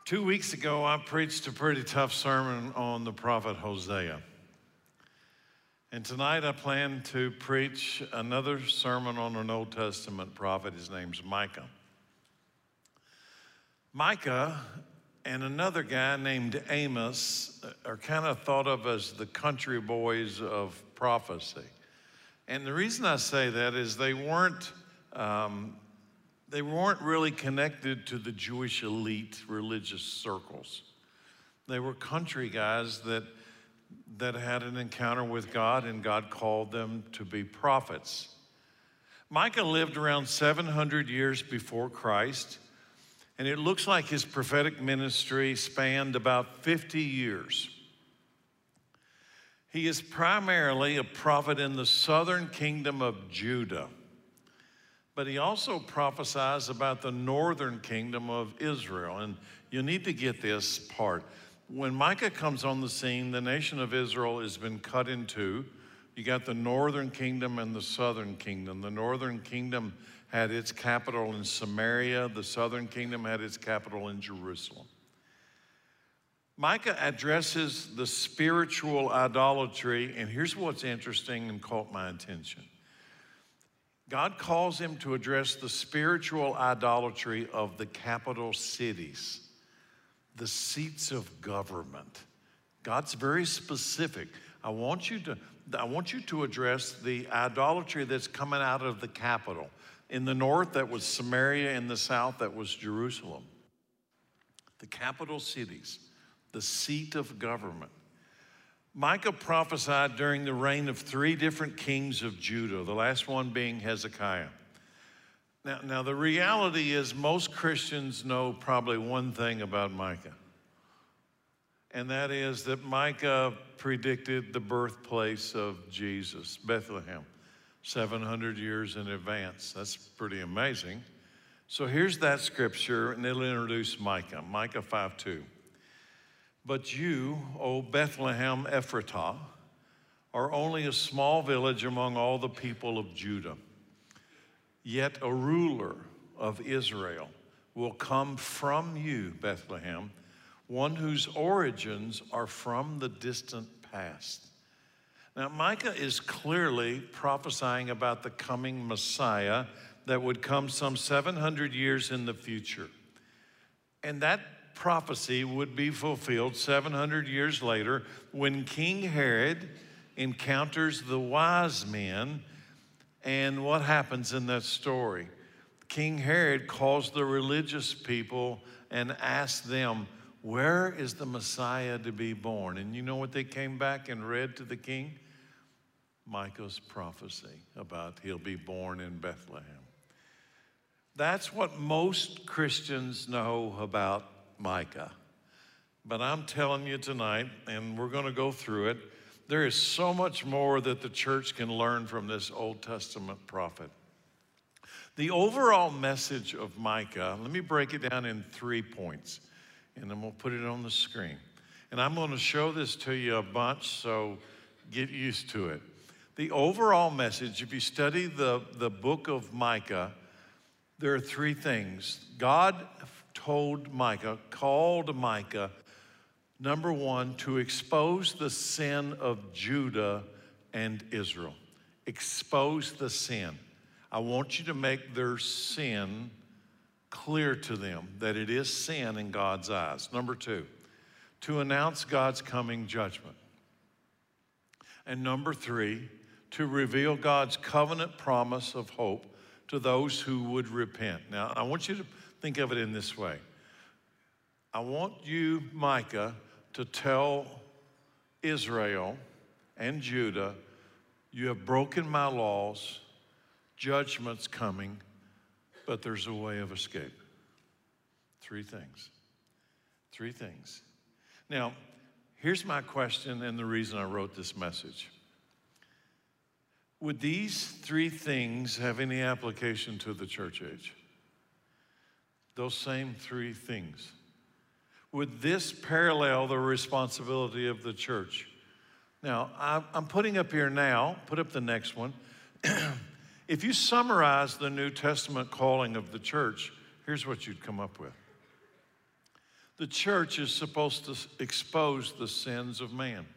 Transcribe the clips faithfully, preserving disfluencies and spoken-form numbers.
Two weeks ago, I preached a pretty tough sermon on the prophet Hosea. And tonight I plan to preach another sermon on an Old Testament prophet. His name's Micah. Micah and another guy named Amos are kind of thought of as the country boys of prophecy. And the reason I say that is they weren't um, They weren't really connected to the Jewish elite religious circles. They were country guys that, that had an encounter with God, and God called them to be prophets. Micah lived around seven hundred years before Christ, and it looks like his prophetic ministry spanned about fifty years. He is primarily a prophet in the southern kingdom of Judah. But he also prophesies about the northern kingdom of Israel. And you need to get this part. When Micah comes on the scene, the nation of Israel has been cut in two. You got the northern kingdom and the southern kingdom. The northern kingdom had its capital in Samaria. The southern kingdom had its capital in Jerusalem. Micah addresses the spiritual idolatry, and here's what's interesting and caught my attention. God calls him to address the spiritual idolatry of the capital cities, the seats of government. God's very specific. I want you to, I want you to address the idolatry that's coming out of the capital. In the north, that was Samaria. In the south, that was Jerusalem. The capital cities, the seat of government. Micah prophesied during the reign of three different kings of Judah, the last one being Hezekiah. Now, now, the reality is most Christians know probably one thing about Micah, and that is that Micah predicted the birthplace of Jesus, Bethlehem, seven hundred years in advance. That's pretty amazing. So here's that scripture, and it'll introduce Micah, Micah five two. But you, O Bethlehem Ephratah, are only a small village among all the people of Judah. Yet a ruler of Israel will come from you, Bethlehem, one whose origins are from the distant past. Now, Micah is clearly prophesying about the coming Messiah that would come some seven hundred years in the future. And that prophecy would be fulfilled seven hundred years later when King Herod encounters the wise men. And what happens in that story? King Herod calls the religious people and asks them, where is the Messiah to be born? And you know what they came back and read to the king? Micah's prophecy about he'll be born in Bethlehem. That's what most Christians know about Micah. But I'm telling you tonight, and we're going to go through it, there is so much more that the church can learn from this Old Testament prophet. The overall message of Micah, let me break it down in three points, and then we'll put it on the screen. And I'm going to show this to you a bunch, so get used to it. The overall message, if you study the, the book of Micah, there are three things. God told Micah, called Micah, number one, to expose the sin of Judah and Israel. Expose the sin. I want you to make their sin clear to them, that it is sin in God's eyes. Number two, to announce God's coming judgment. And number three, to reveal God's covenant promise of hope to those who would repent. Now, I want you to think of it in this way. I want you, Micah, to tell Israel and Judah, you have broken my laws, judgment's coming, but there's a way of escape. Three things. Three things. Now, here's my question and the reason I wrote this message. Would these three things have any application to the church age? Those same three things. Would this parallel the responsibility of the church? Now, I'm putting up here now, put up the next one. If you summarize the New Testament calling of the church, here's what you'd come up with. The church is supposed to expose the sins of man.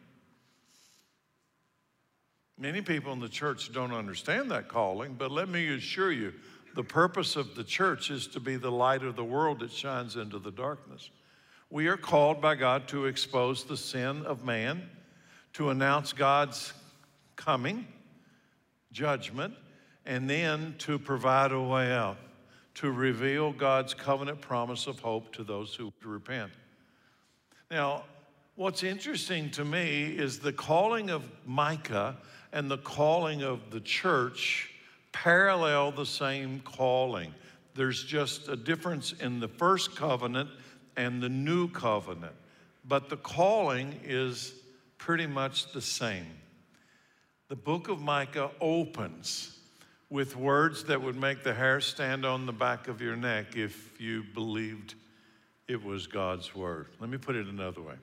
Many people in the church don't understand that calling, but let me assure you, the purpose of the church is to be the light of the world that shines into the darkness. We are called by God to expose the sin of man, to announce God's coming, judgment, and then to provide a way out, to reveal God's covenant promise of hope to those who repent. Now, what's interesting to me is the calling of Micah and the calling of the church parallel the same calling. There's just a difference in the first covenant and the new covenant, but the calling is pretty much the same. The book of Micah opens with words that would make the hair stand on the back of your neck if you believed it was God's word. Let me put it another way.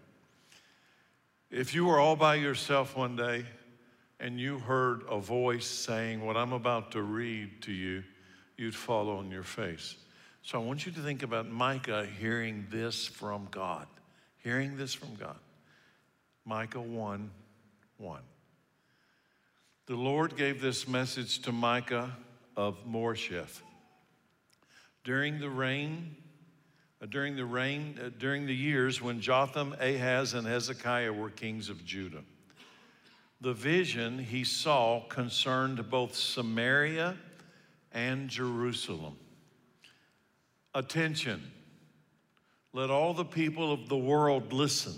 If you were all by yourself one day and you heard a voice saying what I'm about to read to you, you'd fall on your face. So I want you to think about Micah hearing this from God, hearing this from God. Micah one one. The Lord gave this message to Micah of Moresheth. During the reign, uh, during the reign, uh, during the years when Jotham, Ahaz, and Hezekiah were kings of Judah, the vision he saw concerned both Samaria and Jerusalem. Attention, let all the people of the world listen.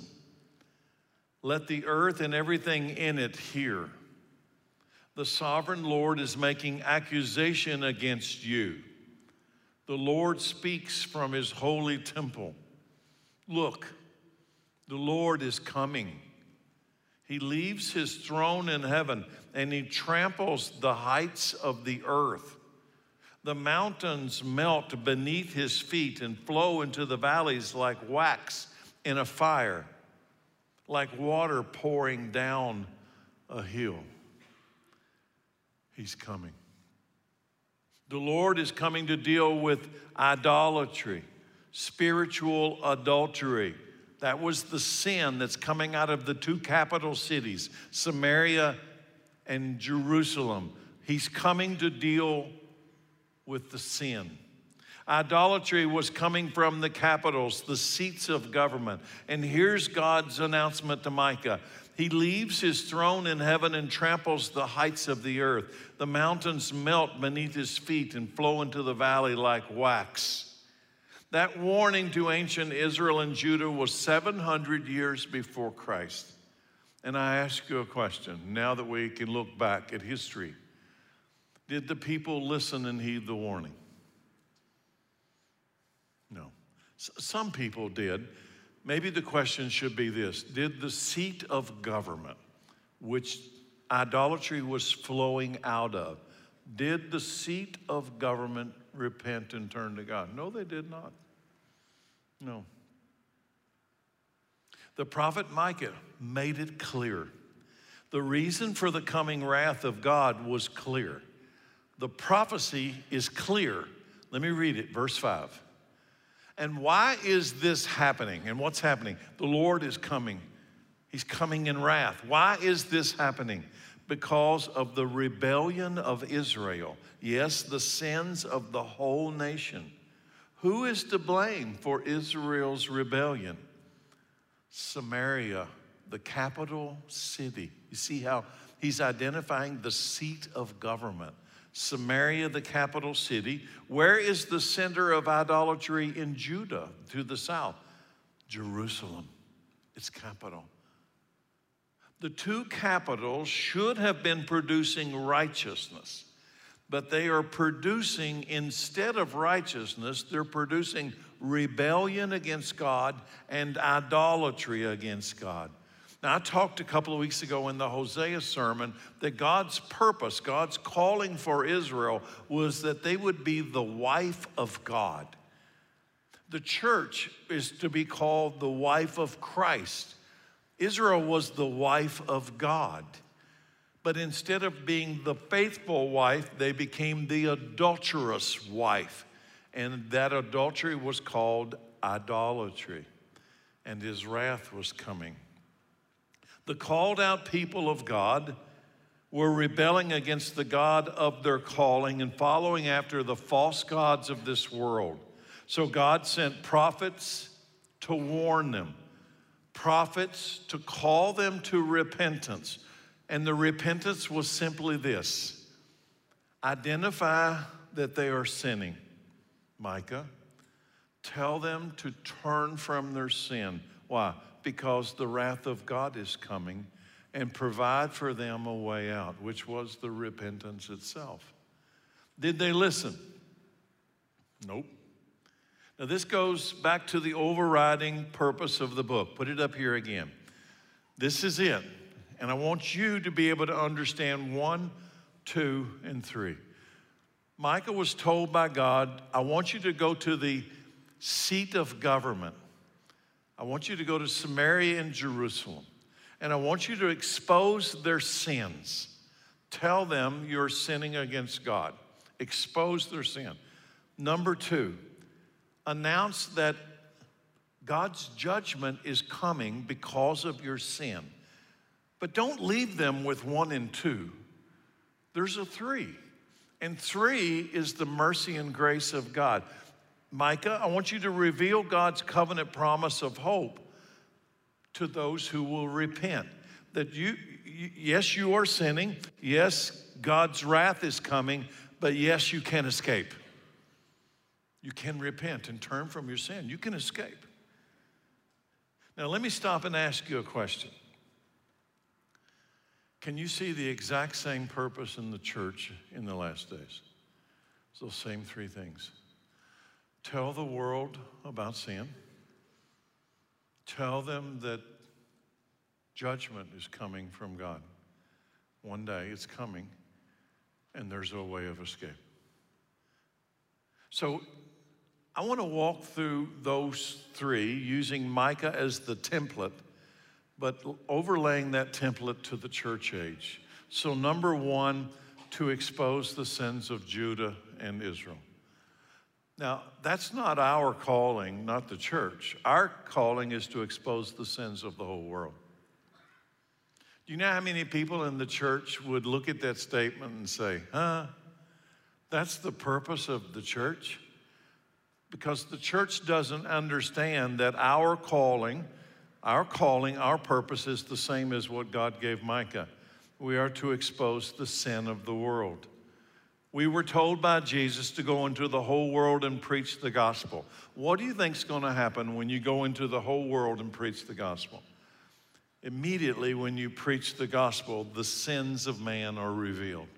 Let the earth and everything in it hear. The sovereign Lord is making accusation against you. The Lord speaks from his holy temple. Look, the Lord is coming. He leaves his throne in heaven and he tramples the heights of the earth. The mountains melt beneath his feet and flow into the valleys like wax in a fire, like water pouring down a hill. He's coming. The Lord is coming to deal with idolatry, spiritual adultery. That was the sin that's coming out of the two capital cities, Samaria and Jerusalem. He's coming to deal with the sin. Idolatry was coming from the capitals, the seats of government. And here's God's announcement to Micah. He leaves his throne in heaven and tramples the heights of the earth. The mountains melt beneath his feet and flow into the valley like wax. That warning to ancient Israel and Judah was seven hundred years before Christ. And I ask you a question, now that we can look back at history. Did the people listen and heed the warning? No. S- some people did. Maybe the question should be this: did the seat of government, which idolatry was flowing out of, did the seat of government repent and turn to God? No, they did not. No. The prophet Micah made it clear. The reason for the coming wrath of God was clear. The prophecy is clear. Let me read it, verse five. And why is this happening? And what's happening? The Lord is coming. He's coming in wrath. Why is this happening? Because of the rebellion of Israel. Yes, the sins of the whole nation. Who is to blame for Israel's rebellion? Samaria, the capital city. You see how he's identifying the seat of government. Samaria, the capital city. Where is the center of idolatry in Judah to the south? Jerusalem, its capital. The two capitals should have been producing righteousness, but they are producing, instead of righteousness, they're producing rebellion against God and idolatry against God. Now, I talked a couple of weeks ago in the Hosea sermon that God's purpose, God's calling for Israel was that they would be the wife of God. The church is to be called the wife of Christ. Israel was the wife of God. But instead of being the faithful wife, they became the adulterous wife. And that adultery was called idolatry. and his wrath was coming. The called out people of God were rebelling against the God of their calling and following after the false gods of this world. So God sent prophets to warn them, prophets to call them to repentance. And the repentance was simply this: identify that they are sinning. Micah, tell them to turn from their sin. Why? Because the wrath of God is coming, and provide for them a way out, which was the repentance itself. Did they listen? Nope. Now this goes back to the overriding purpose of the book. Put it up here again. This is it. And I want you to be able to understand one, two, and three. Micah was told by God, I want you to go to the seat of government. I want you to go to Samaria and Jerusalem. And I want you to expose their sins. Tell them you're sinning against God. Expose their sin. Number two, announce that God's judgment is coming because of your sin. But don't leave them with one and two. There's a three. And three is the mercy and grace of God. Micah, I want you to reveal God's covenant promise of hope to those who will repent. That you, yes, you are sinning. Yes, God's wrath is coming. But yes, you can escape. You can repent and turn from your sin. You can escape. Now, let me stop and ask you a question. Can you see the exact same purpose in the church in the last days? It's those same three things. Tell the world about sin. Tell them that judgment is coming from God. One day it's coming, and there's a way of escape. So I want to walk through those three using Micah as the template, but overlaying that template to the church age. So number one, to expose the sins of Judah and Israel. Now, that's not our calling, not the church. Our calling is to expose the sins of the whole world. Do you know how many people in the church would look at that statement and say, huh, that's the purpose of the church? Because the church doesn't understand that our calling, our calling, our purpose is the same as what God gave Micah. We are to expose the sin of the world. We were told by Jesus to go into the whole world and preach the gospel. What do you think is going to happen when you go into the whole world and preach the gospel? Immediately when you preach the gospel, the sins of man are revealed.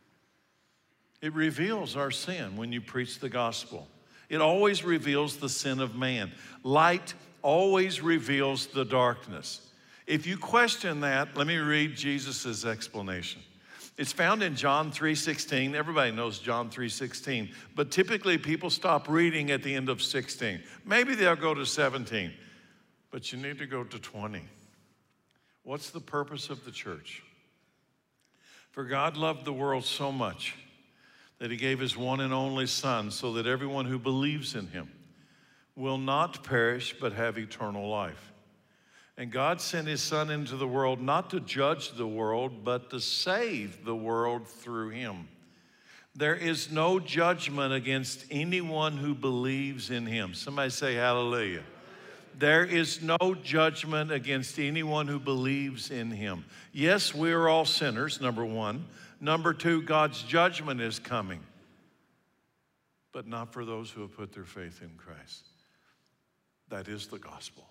It reveals our sin when you preach the gospel. It always reveals the sin of man. Light always reveals the darkness. If you question that, let me read Jesus' explanation. It's found in John three sixteen. Everybody knows John three sixteen, but typically people stop reading at the end of sixteen. Maybe they'll go to seventeen, but you need to go to twenty. What's the purpose of the church? For God loved the world so much that he gave his one and only Son so that everyone who believes in him will not perish but have eternal life. And God sent his Son into the world not to judge the world, but to save the world through him. There is no judgment against anyone who believes in him. Somebody say hallelujah. There is no judgment against anyone who believes in him. Yes, we are all sinners, number one. Number two, God's judgment is coming, but not for those who have put their faith in Christ. That is the gospel.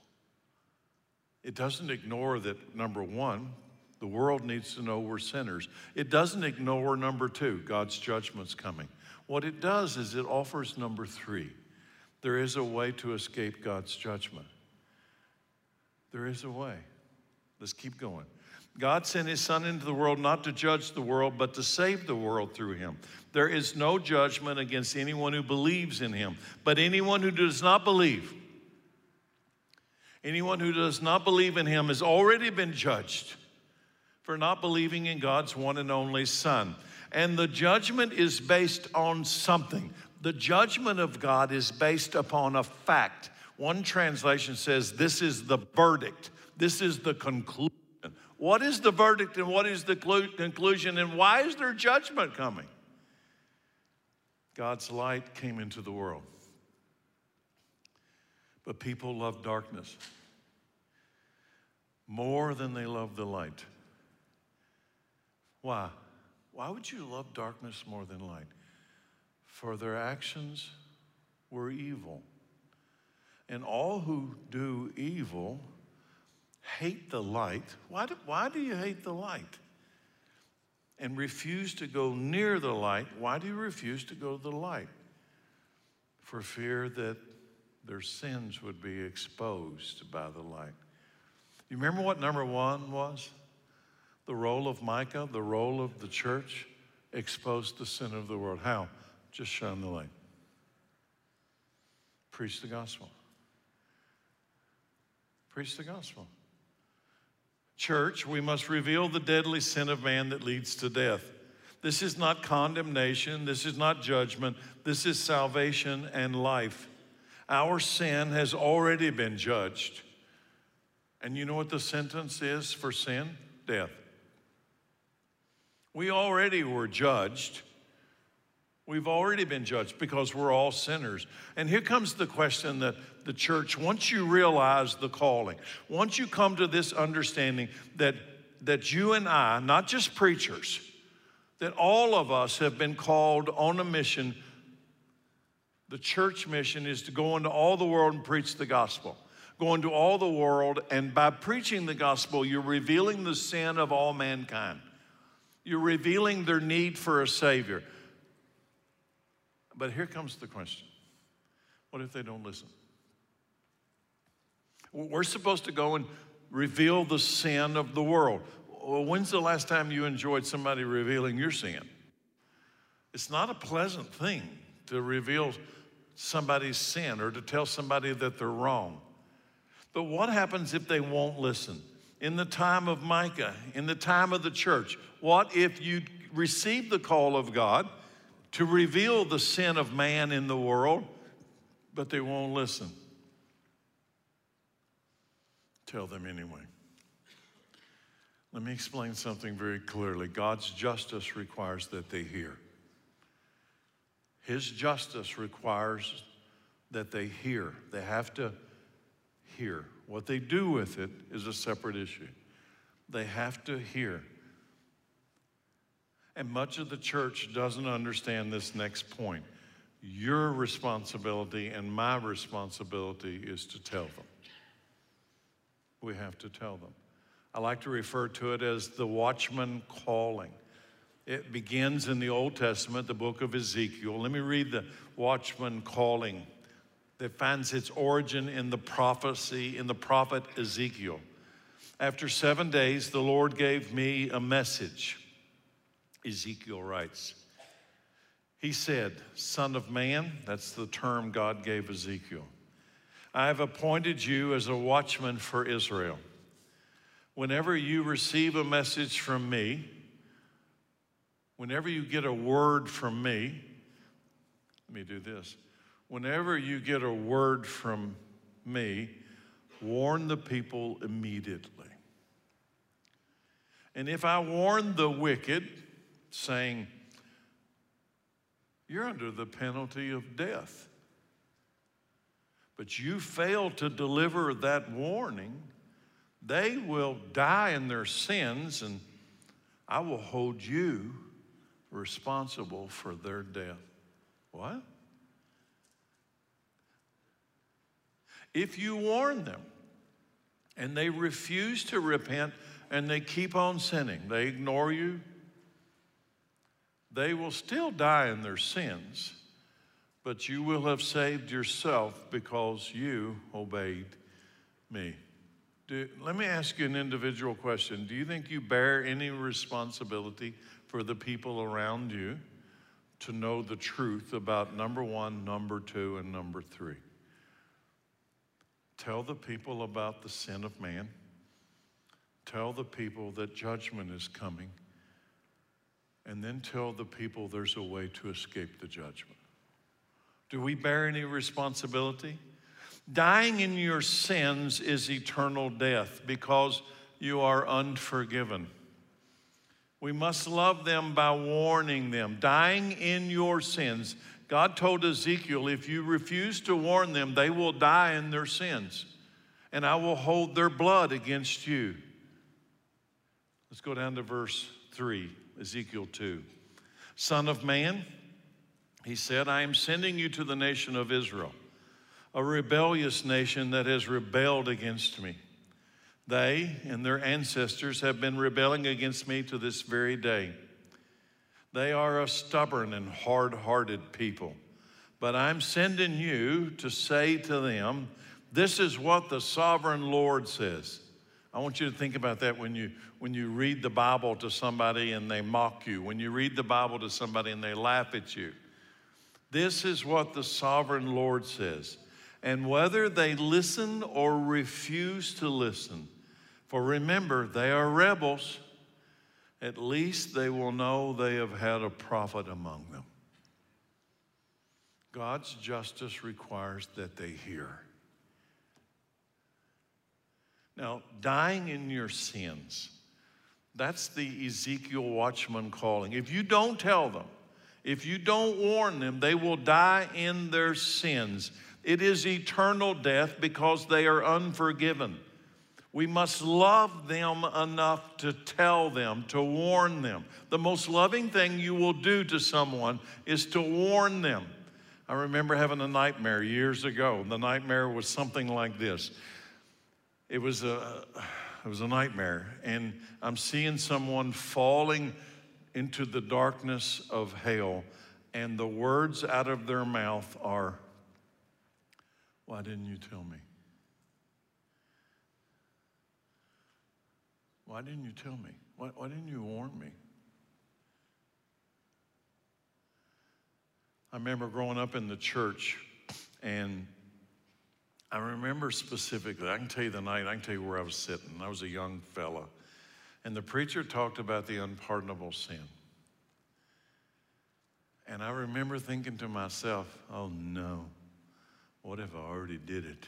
It doesn't ignore that, number one, the world needs to know we're sinners. It doesn't ignore, number two, God's judgment's coming. What it does is it offers number three. There is a way to escape God's judgment. There is a way. Let's keep going. God sent his Son into the world not to judge the world, but to save the world through him. There is no judgment against anyone who believes in him, but anyone who does not believe, anyone who does not believe in him has already been judged for not believing in God's one and only Son. And the judgment is based on something. The judgment of God is based upon a fact. One translation says, this is the verdict. This is the conclusion. What is the verdict and what is the conclusion, and why is there judgment coming? God's light came into the world, but people love darkness more than they love the light. Why? Why would you love darkness more than light? For their actions were evil. And all who do evil hate the light. Why do, why do you hate the light? And refuse to go near the light. Why do you refuse to go to the light? For fear that their sins would be exposed by the light. You remember what number one was? The role of Micah, the role of the church, expose the sin of the world. How? Just shine the light. Preach the gospel. Preach the gospel. Church, we must reveal the deadly sin of man that leads to death. This is not condemnation. This is not judgment. This is salvation and life. Our sin has already been judged. And you know what the sentence is for sin? Death. We already were judged. We've already been judged because we're all sinners. And here comes the question that the church, once you realize the calling, once you come to this understanding that, that you and I, not just preachers, that all of us have been called on a mission. The church mission is to go into all the world and preach the gospel. Go into all the world, and by preaching the gospel, you're revealing the sin of all mankind. You're revealing their need for a Savior. But here comes the question. What if they don't listen? We're supposed to go and reveal the sin of the world. Well, when's the last time you enjoyed somebody revealing your sin? It's not a pleasant thing to reveal somebody's sin or to tell somebody that they're wrong. But what happens if they won't listen? In the time of Micah, in the time of the church, what if you receive the call of God to reveal the sin of man in the world, but they won't listen? Tell them anyway. Let me explain something very clearly. God's justice requires that they hear. His justice requires that they hear. They have to hear. What they do with it is a separate issue. They have to hear. And much of the church doesn't understand this next point. Your responsibility and my responsibility is to tell them. We have to tell them. I like to refer to it as the watchman calling. It begins in the Old Testament, the book of Ezekiel. Let me read the watchman calling that finds its origin in the prophecy, in the prophet Ezekiel. After seven days, the Lord gave me a message. Ezekiel writes, he said, Son of man, that's the term God gave Ezekiel, I have appointed you as a watchman for Israel. Whenever you receive a message from me, whenever you get a word from me, let me do this. Whenever you get a word from me, warn the people immediately. And if I warn the wicked, saying, you're under the penalty of death, but you fail to deliver that warning, they will die in their sins, and I will hold you responsible for their death. What? If you warn them and they refuse to repent and they keep on sinning, they ignore you, they will still die in their sins, but you will have saved yourself because you obeyed me. Do, let me ask you an individual question. Do you think you bear any responsibility for the people around you to know the truth about number one, number two, and number three? Tell the people about the sin of man. Tell the people that judgment is coming. And then tell the people there's a way to escape the judgment. Do we bear any responsibility? Dying in your sins is eternal death because you are unforgiven. We must love them by warning them. Dying in your sins. God told Ezekiel, if you refuse to warn them, they will die in their sins, and I will hold their blood against you. Let's go down to verse three, Ezekiel two. Son of man, he said, I am sending you to the nation of Israel, a rebellious nation that has rebelled against me. They and their ancestors have been rebelling against me to this very day. They are a stubborn and hard-hearted people. But I'm sending you to say to them, this is what the sovereign Lord says. I want you to think about that when you, when you read the Bible to somebody and they mock you, when you read the Bible to somebody and they laugh at you. This is what the sovereign Lord says. And whether they listen or refuse to listen, for remember, they are rebels, at least they will know they have had a prophet among them. God's justice requires that they hear. Now, dying in your sins, that's the Ezekiel watchman calling. If you don't tell them, if you don't warn them, they will die in their sins. It is eternal death because they are unforgiven. We must love them enough to tell them, to warn them. The most loving thing you will do to someone is to warn them. I remember having a nightmare years ago. The nightmare was something like this. It was a, it was a nightmare, and I'm seeing someone falling into the darkness of hell, and the words out of their mouth are, why didn't you tell me? Why didn't you tell me? Why, why didn't you warn me? I remember growing up in the church, and I remember specifically, I can tell you the night, I can tell you where I was sitting. I was a young fella, and the preacher talked about the unpardonable sin. And I remember thinking to myself, oh no, what if I already did it?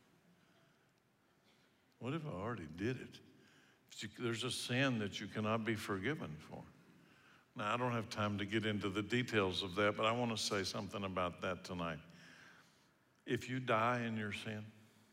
What if I already did it? There's a sin that you cannot be forgiven for. Now, I don't have time to get into the details of that, but I want to say something about that tonight. If you die in your sin,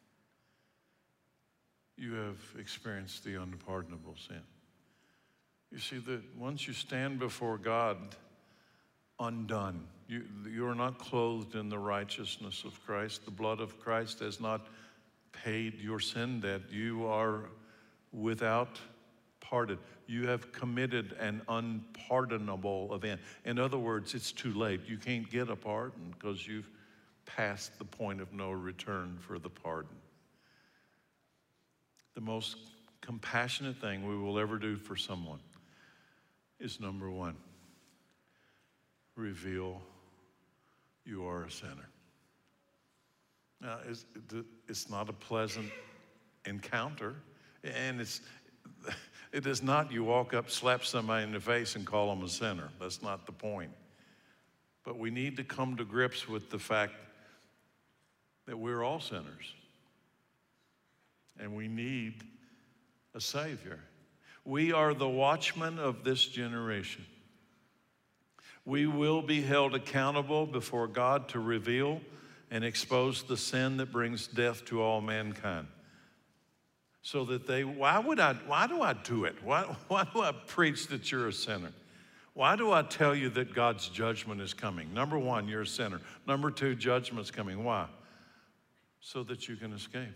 you have experienced the unpardonable sin. You see, that once you stand before God undone, you, you are not clothed in the righteousness of Christ. The blood of Christ has not paid your sin debt. You are without pardon. You have committed an unpardonable event. In other words, it's too late. You can't get a pardon because you've passed the point of no return for the pardon. The most compassionate thing we will ever do for someone is, number one, reveal you are a sinner. Now, it's, it's not a pleasant encounter, and it's it is not you walk up, slap somebody in the face, and call them a sinner. That's not the point. But we need to come to grips with the fact that we're all sinners, and we need a Savior. We are the watchmen of this generation. We will be held accountable before God to reveal and expose the sin that brings death to all mankind. So that they, why would I, why do I do it? Why, why do I preach that you're a sinner? Why do I tell you that God's judgment is coming? Number one, you're a sinner. Number two, judgment's coming. Why? So that you can escape.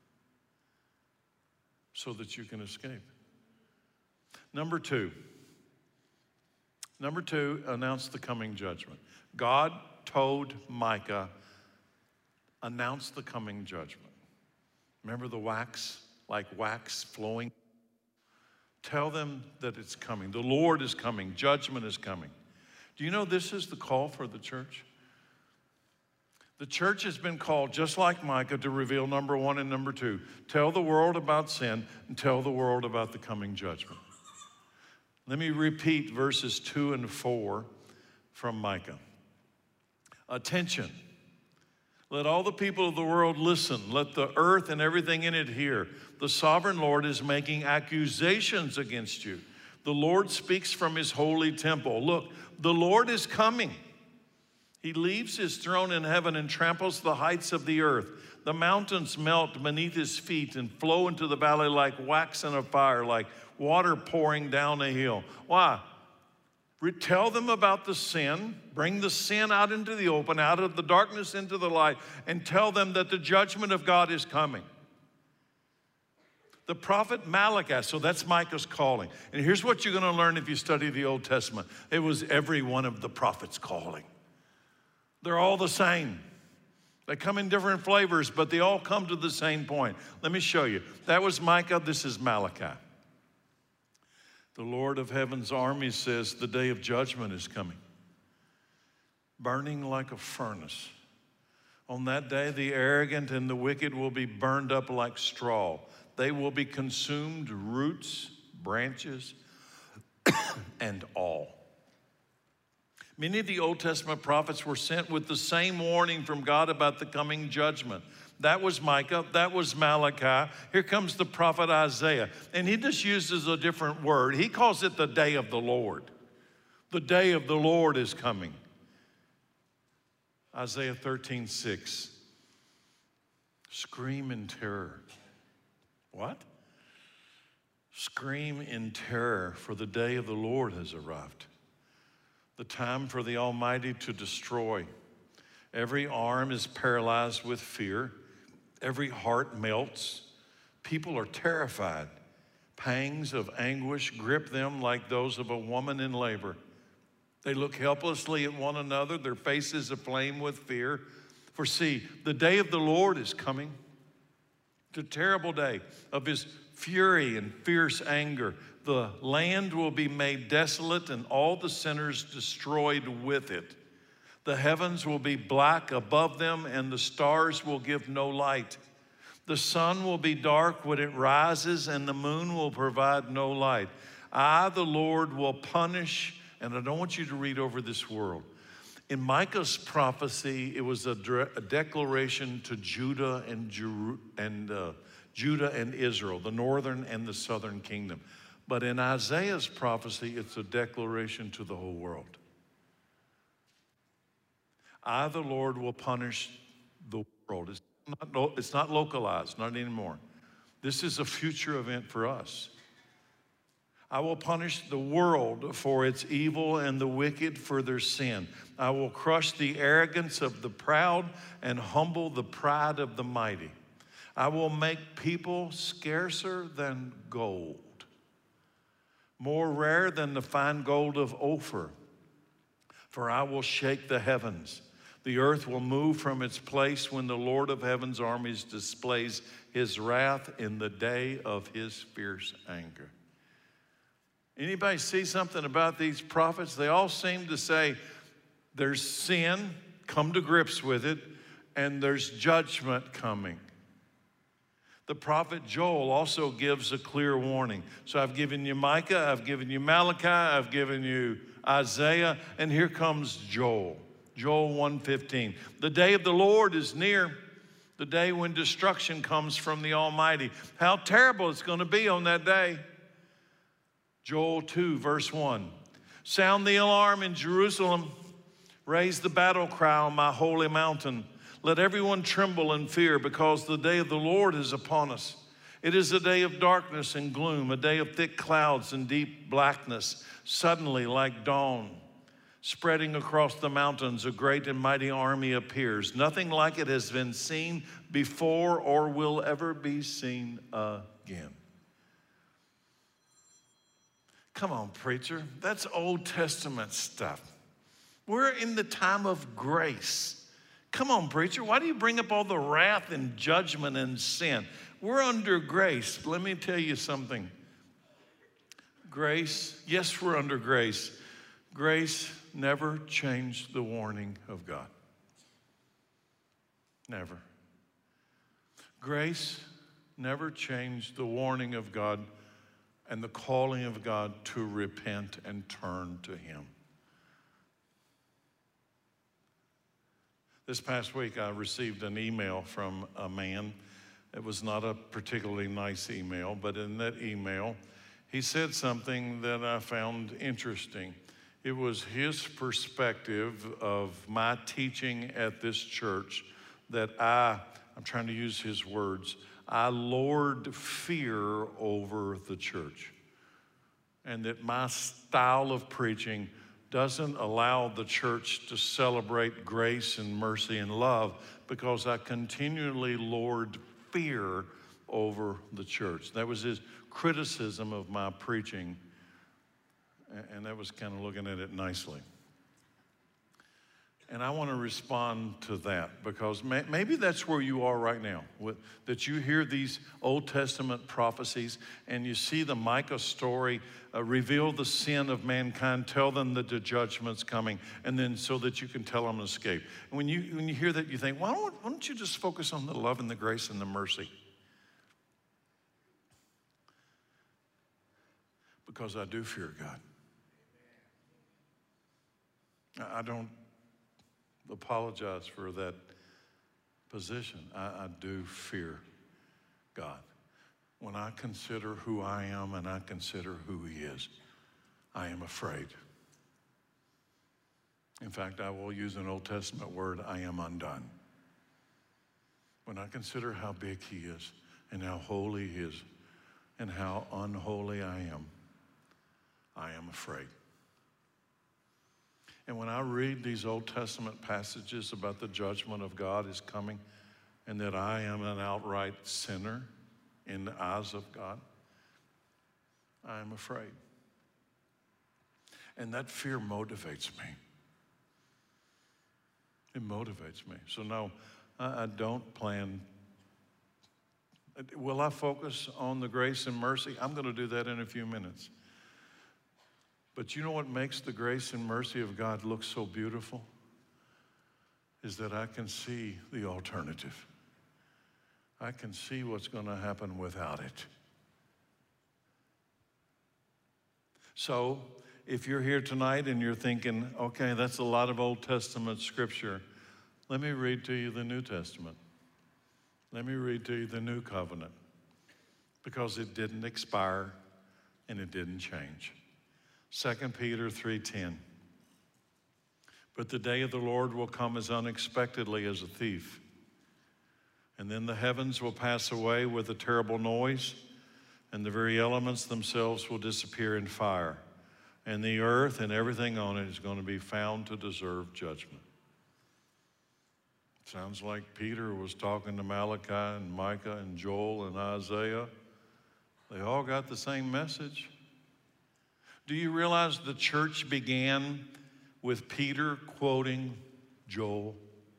So that you can escape. Number two, number two, announce the coming judgment. God told Micah, announce the coming judgment. Remember the wax? Like wax flowing. Tell them that it's coming. The Lord is coming. Judgment is coming. Do you know this is the call for the church? The church has been called, just like Micah, to reveal number one and number two. Tell the world about sin and tell the world about the coming judgment. Let me repeat verses two and four from Micah. Attention. Let all the people of the world listen. Let the earth and everything in it hear. The sovereign Lord is making accusations against you. The Lord speaks from his holy temple. Look, the Lord is coming. He leaves his throne in heaven and tramples the heights of the earth. The mountains melt beneath his feet and flow into the valley like wax in a fire, like water pouring down a hill. Why? Tell them about the sin, bring the sin out into the open, out of the darkness into the light, and tell them that the judgment of God is coming. The prophet Malachi, so that's Micah's calling. And here's what you're going to learn if you study the Old Testament. It was every one of the prophets' calling. They're all the same. They come in different flavors, but they all come to the same point. Let me show you. That was Micah. This is Malachi. The Lord of heaven's armies says the day of judgment is coming, burning like a furnace. On that day, the arrogant and the wicked will be burned up like straw. They will be consumed, roots, branches, and all. Many of the Old Testament prophets were sent with the same warning from God about the coming judgment. That was Micah. That was Malachi. Here comes the prophet Isaiah. And he just uses a different word. He calls it the day of the Lord. The day of the Lord is coming. Isaiah thirteen six. Scream in terror. What? Scream in terror, for the day of the Lord has arrived. The time for the Almighty to destroy. Every arm is paralyzed with fear. Every heart melts. People are terrified. Pangs of anguish grip them like those of a woman in labor. They look helplessly at one another, their faces aflame with fear. For see, the day of the Lord is coming. It's a terrible day of his fury and fierce anger. The land will be made desolate and all the sinners destroyed with it. The heavens will be black above them, and the stars will give no light. The sun will be dark when it rises, and the moon will provide no light. I, the Lord, will punish, and I don't want you to read over this world. In Micah's prophecy, it was a, a declaration to Judah and, Jeru and uh, Judah and Israel, the northern and the southern kingdom. But in Isaiah's prophecy, it's a declaration to the whole world. I, the Lord, will punish the world. It's not, it's not localized, not anymore. This is a future event for us. I will punish the world for its evil and the wicked for their sin. I will crush the arrogance of the proud and humble the pride of the mighty. I will make people scarcer than gold, more rare than the fine gold of Ophir. For I will shake the heavens. The earth will move from its place when the Lord of heaven's armies displays his wrath in the day of his fierce anger. Anybody see something about these prophets? They all seem to say there's sin, come to grips with it, and there's judgment coming. The prophet Joel also gives a clear warning. So I've given you Micah, I've given you Malachi, I've given you Isaiah, and here comes Joel. Joel one fifteen. The day of the Lord is near, the day when destruction comes from the Almighty. How terrible it's going to be on that day. Joel two, verse one. Sound the alarm in Jerusalem. Raise the battle cry on my holy mountain. Let everyone tremble in fear, because the day of the Lord is upon us. It is a day of darkness and gloom, a day of thick clouds and deep blackness, suddenly like dawn. Spreading across the mountains, a great and mighty army appears. Nothing like it has been seen before or will ever be seen again. Come on, preacher. That's Old Testament stuff. We're in the time of grace. Come on, preacher. Why do you bring up all the wrath and judgment and sin? We're under grace. Let me tell you something. Grace, yes, we're under grace. Grace never changed the warning of God. Never. Grace never changed the warning of God and the calling of God to repent and turn to him. This past week, I received an email from a man. It was not a particularly nice email, but in that email, he said something that I found interesting. It was his perspective of my teaching at this church that I, I'm trying to use his words, I lord fear over the church. And that my style of preaching doesn't allow the church to celebrate grace and mercy and love because I continually lord fear over the church. That was his criticism of my preaching, and that was kind of looking at it nicely. And I want to respond to that because may, maybe that's where you are right now, with, that you hear these Old Testament prophecies and you see the Micah story uh, reveal the sin of mankind, tell them that the judgment's coming, and then so that you can tell them to escape. And when you, when you hear that, you think, why don't, why don't you just focus on the love and the grace and the mercy? Because I do fear God. I don't apologize for that position. I, I do fear God. When I consider who I am and I consider who He is, I am afraid. In fact, I will use an Old Testament word, I am undone. When I consider how big He is and how holy He is and how unholy I am, I am afraid. And when I read these Old Testament passages about the judgment of God is coming and that I am an outright sinner in the eyes of God, I am afraid. And that fear motivates me. It motivates me. So no, I, I don't plan. Will I focus on the grace and mercy? I'm going to do that in a few minutes. But you know what makes the grace and mercy of God look so beautiful? Is that I can see the alternative. I can see what's going to happen without it. So, if you're here tonight and you're thinking, okay, that's a lot of Old Testament scripture, let me read to you the New Testament. Let me read to you the New Covenant, because it didn't expire and it didn't change. Second Peter three ten. But the day of the Lord will come as unexpectedly as a thief. And then the heavens will pass away with a terrible noise, and the very elements themselves will disappear in fire. And the earth and everything on it is going to be found to deserve judgment. Sounds like Peter was talking to Malachi and Micah and Joel and Isaiah. They all got the same message. Do you realize the church began with Peter quoting Joel?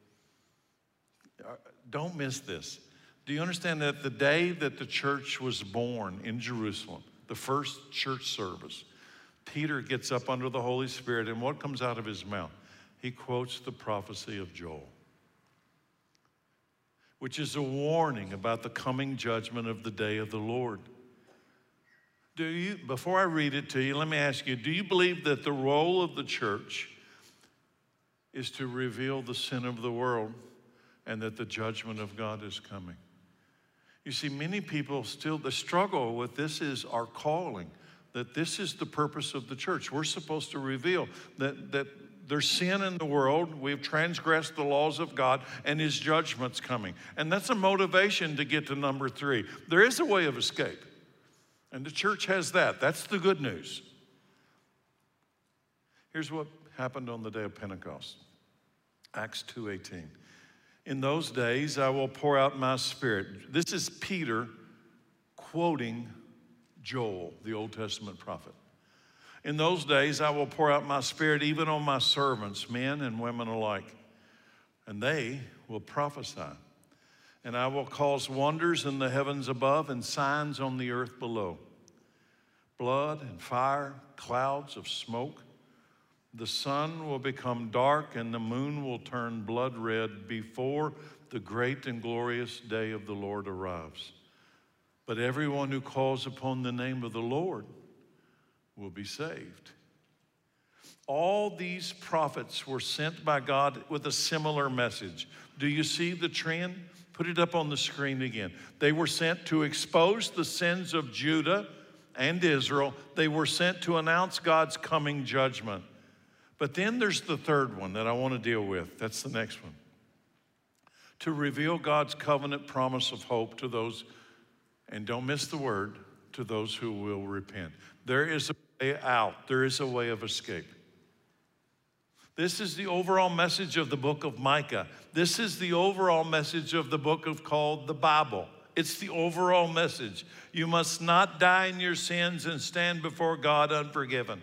Don't miss this. Do you understand that the day that the church was born in Jerusalem, the first church service, Peter gets up under the Holy Spirit, and what comes out of his mouth? He quotes the prophecy of Joel, which is a warning about the coming judgment of the day of the Lord. Do you, before I read it to you, let me ask you, do you believe that the role of the church is to reveal the sin of the world and that the judgment of God is coming? You see, many people still, the struggle with this is our calling, that this is the purpose of the church. We're supposed to reveal that, that there's sin in the world, we've transgressed the laws of God, and His judgment's coming. And that's a motivation to get to number three. There is a way of escape. And the church has that. That's the good news. Here's what happened on the day of Pentecost. Acts two eighteen. In those days I will pour out my Spirit. This is Peter quoting Joel, the Old Testament prophet. In those days I will pour out my Spirit even on my servants, men and women alike, and they will prophesy. And I will cause wonders in the heavens above and signs on the earth below. Blood and fire, clouds of smoke. The sun will become dark and the moon will turn blood red before the great and glorious day of the Lord arrives. But everyone who calls upon the name of the Lord will be saved. All these prophets were sent by God with a similar message. Do you see the trend? Put it up on the screen again. They were sent to expose the sins of Judah and Israel. They were sent to announce God's coming judgment. But then there's the third one that I want to deal with. That's the next one. To reveal God's covenant promise of hope to those, and don't miss the word, to those who will repent. There is a way out. There is a way of escape. This is the overall message of the book of Micah. This is the overall message of the book of called the Bible. It's the overall message. You must not die in your sins and stand before God unforgiven.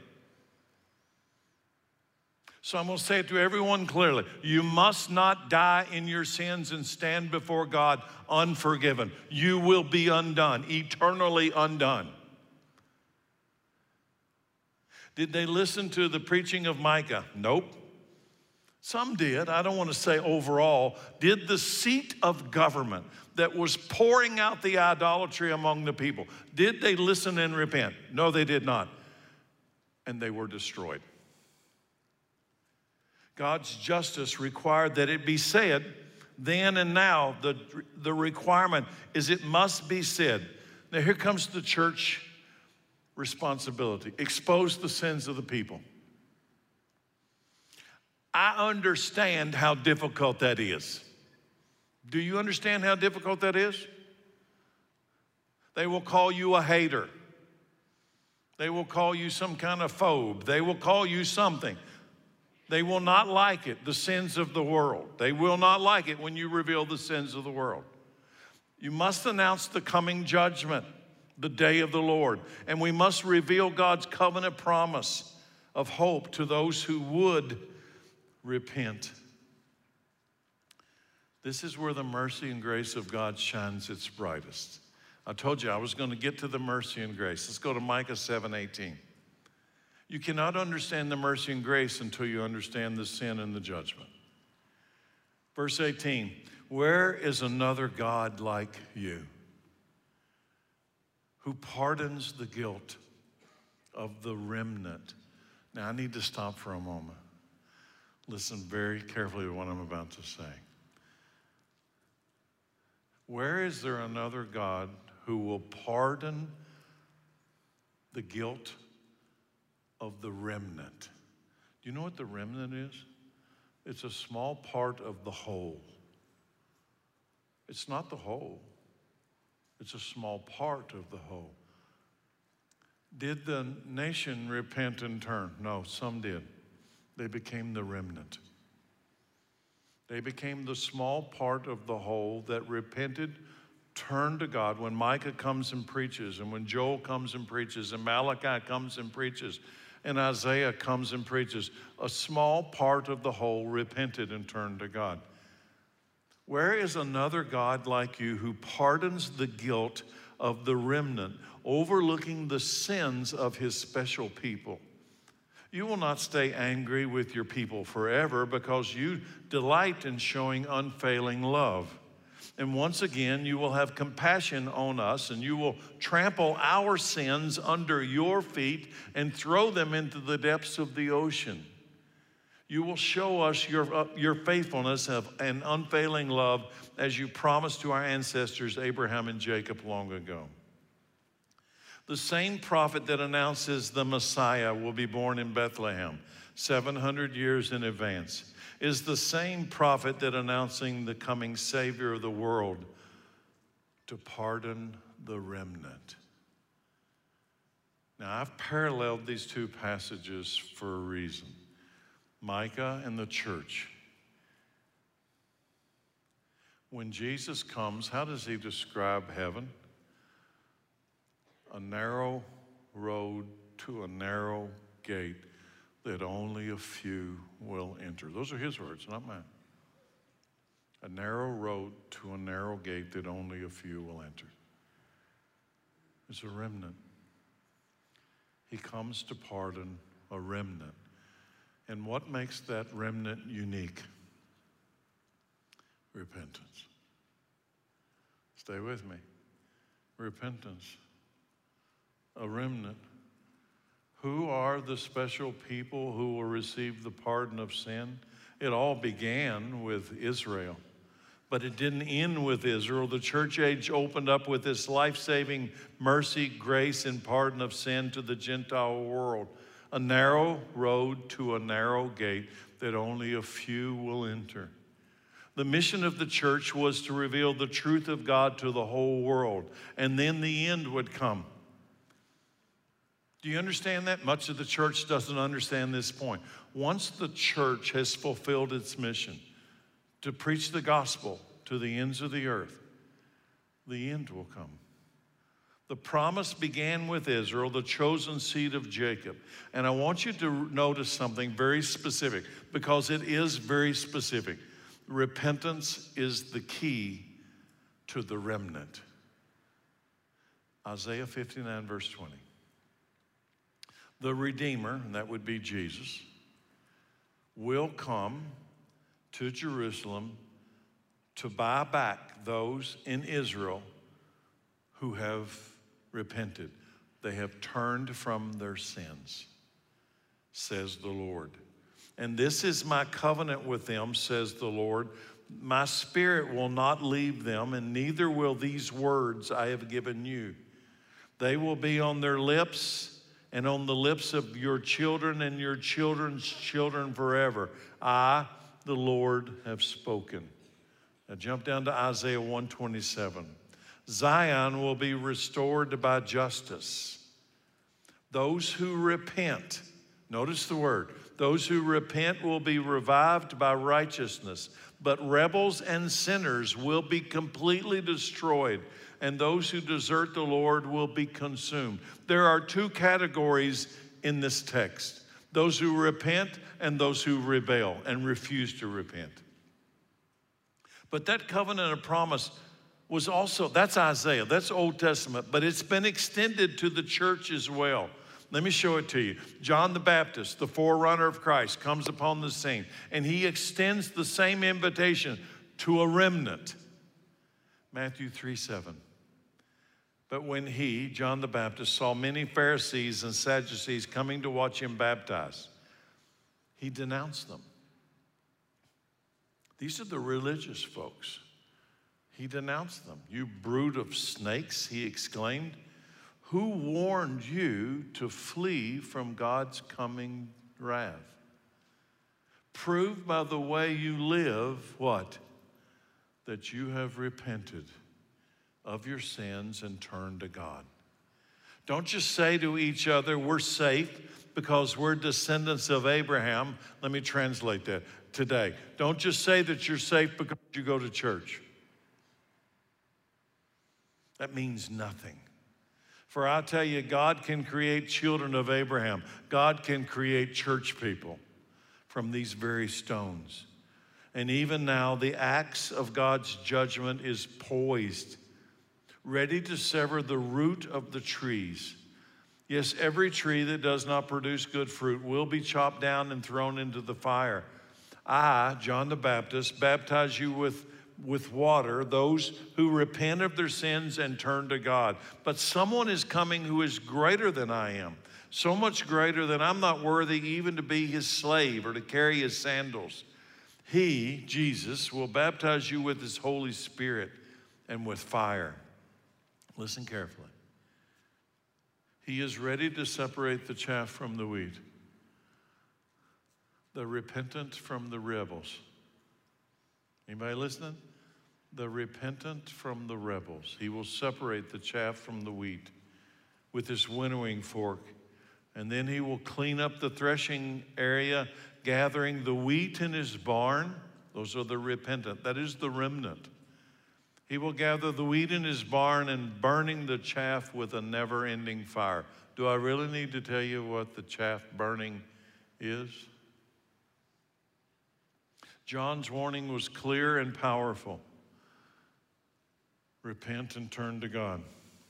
So I'm going to say it to everyone clearly. You must not die in your sins and stand before God unforgiven. You will be undone, eternally undone. Did they listen to the preaching of Micah? Nope. Some did. I don't want to say overall. Did the seat of government that was pouring out the idolatry among the people, did they listen and repent? No, they did not. And they were destroyed. God's justice required that it be said then and now. The, the requirement is it must be said. Now here comes the church responsibility. Expose the sins of the people. I understand how difficult that is. Do you understand how difficult that is? They will call you a hater. They will call you some kind of phobe. They will call you something. They will not like it, the sins of the world. They will not like it when you reveal the sins of the world. You must announce the coming judgment, the day of the Lord. And we must reveal God's covenant promise of hope to those who would repent. This is where the mercy and grace of God shines its brightest. I told you I was going to get to the mercy and grace. Let's go to Micah seven eighteen. You cannot understand the mercy and grace until you understand the sin and the judgment. Verse eighteen, where is another God like you, who pardons the guilt of the remnant? Now I need to stop for a moment. Listen very carefully to what I'm about to say. Where is there another God who will pardon the guilt of the remnant? Do you know what the remnant is? It's a small part of the whole. It's not the whole. It's a small part of the whole. Did the nation repent and turn? No, some did. They became the remnant. They became the small part of the whole that repented, turned to God. When Micah comes and preaches, and when Joel comes and preaches, and Malachi comes and preaches, and Isaiah comes and preaches, a small part of the whole repented and turned to God. Where is another God like you who pardons the guilt of the remnant, overlooking the sins of his special people? You will not stay angry with your people forever because you delight in showing unfailing love. And once again, you will have compassion on us, and you will trample our sins under your feet and throw them into the depths of the ocean. You will show us your, uh, your faithfulness of, and unfailing love as you promised to our ancestors, Abraham and Jacob, long ago. The same prophet that announces the Messiah will be born in Bethlehem seven hundred years in advance is the same prophet that announcing the coming Savior of the world to pardon the remnant. Now, I've paralleled these two passages for a reason. Micah and the church. When Jesus comes, how does he describe heaven? A narrow road to a narrow gate that only a few will enter. Those are his words, not mine. A narrow road to a narrow gate that only a few will enter. It's a remnant. He comes to pardon a remnant. And what makes that remnant unique? Repentance. Stay with me. Repentance. A remnant Who are the special people who will receive the pardon of sin? It all began with Israel, but it didn't end with Israel. The church age opened up with this life-saving mercy, grace, and pardon of sin to the Gentile world. A narrow road to a narrow gate that only a few will enter. The mission of the church was to reveal the truth of God to the whole world, and then the end would come. Do you understand that? Much of the church doesn't understand this point. Once the church has fulfilled its mission to preach the gospel to the ends of the earth, the end will come. The promise began with Israel, the chosen seed of Jacob. And I want you to notice something very specific, because it is very specific. Repentance is the key to the remnant. Isaiah fifty-nine, verse twenty. The Redeemer, and that would be Jesus, will come to Jerusalem to buy back those in Israel who have repented. They have turned from their sins, says the Lord. And this is my covenant with them, says the Lord. My spirit will not leave them, and neither will these words I have given you. They will be on their lips and on the lips of your children and your children's children forever. I, the Lord, have spoken. Now jump down to Isaiah one twenty-seven. Zion will be restored by justice. Those who repent, notice the word, those who repent will be revived by righteousness, but rebels and sinners will be completely destroyed, and those who desert the Lord will be consumed. There are two categories in this text: those who repent and those who rebel and refuse to repent. But that covenant of promise was also, that's Isaiah, that's Old Testament, but it's been extended to the church as well. Let me show it to you. John the Baptist, the forerunner of Christ, comes upon the scene, and he extends the same invitation to a remnant. Matthew three seven. But when he, John the Baptist, saw many Pharisees and Sadducees coming to watch him baptize, he denounced them. These are the religious folks. He denounced them. You brood of snakes, he exclaimed. Who warned you to flee from God's coming wrath? Prove by the way you live, what? That you have repented of your sins and turned to God. Don't just say to each other, we're safe because we're descendants of Abraham. Let me translate that today. Don't just say that you're safe because you go to church. That means nothing. For I tell you, God can create children of Abraham. God can create church people from these very stones. And even now, the axe of God's judgment is poised, ready to sever the root of the trees. Yes, every tree that does not produce good fruit will be chopped down and thrown into the fire. I, John the Baptist, baptize you with with water, those who repent of their sins and turn to God. But someone is coming who is greater than I am, so much greater that I'm not worthy even to be his slave or to carry his sandals. He, Jesus, will baptize you with his Holy Spirit and with fire. Listen carefully. He is ready to separate the chaff from the wheat, the repentant from the rebels. Anybody listening? The repentant from the rebels. He will separate the chaff from the wheat with his winnowing fork. And then he will clean up the threshing area, gathering the wheat in his barn. Those are the repentant. That is the remnant. He will gather the wheat in his barn and burning the chaff with a never-ending fire. Do I really need to tell you what the chaff burning is? John's warning was clear and powerful. Repent and turn to God.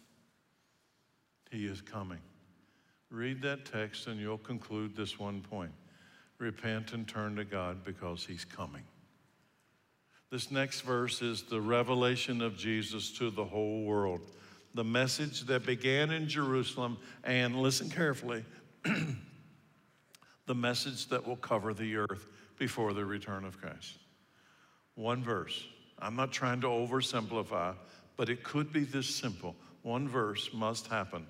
He is coming. Read that text and you'll conclude this one point. Repent and turn to God because he's coming. This next verse is the revelation of Jesus to the whole world. The message that began in Jerusalem and, listen carefully, the message that will cover the earth before the return of Christ. One verse. I'm not trying to oversimplify, but it could be this simple. One verse must happen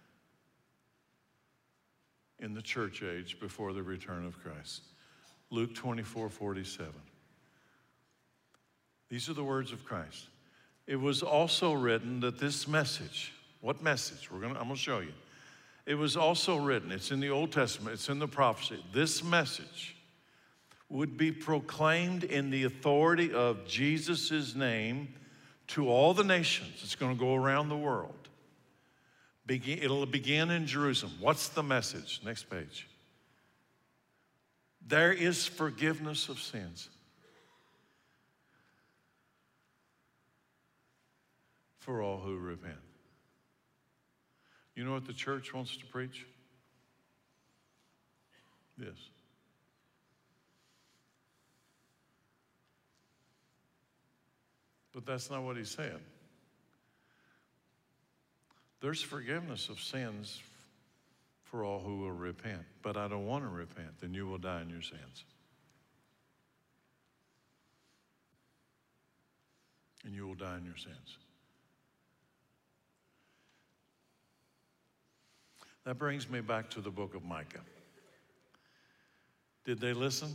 in the church age before the return of Christ. Luke twenty-four forty-seven. These are the words of Christ. It was also written that this message, what message? We're gonna, I'm going to show you. It was also written, it's in the Old Testament, it's in the prophecy. This message would be proclaimed in the authority of Jesus' name to all the nations. It's going to go around the world. Begin, it'll begin in Jerusalem. What's the message? Next page. There is forgiveness of sins for all who repent. You know what the church wants to preach? This. But that's not what he said. There's forgiveness of sins for all who will repent, but I don't want to repent, then you will die in your sins. And you will die in your sins. That brings me back to the book of Micah. Did they listen?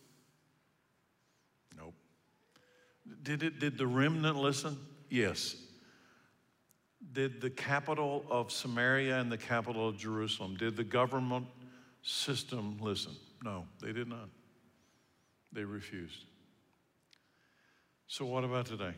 Nope. Did it, did the remnant listen? Yes. Did the capital of Samaria and the capital of Jerusalem, did the government system listen? No, they did not. They refused. So what about today?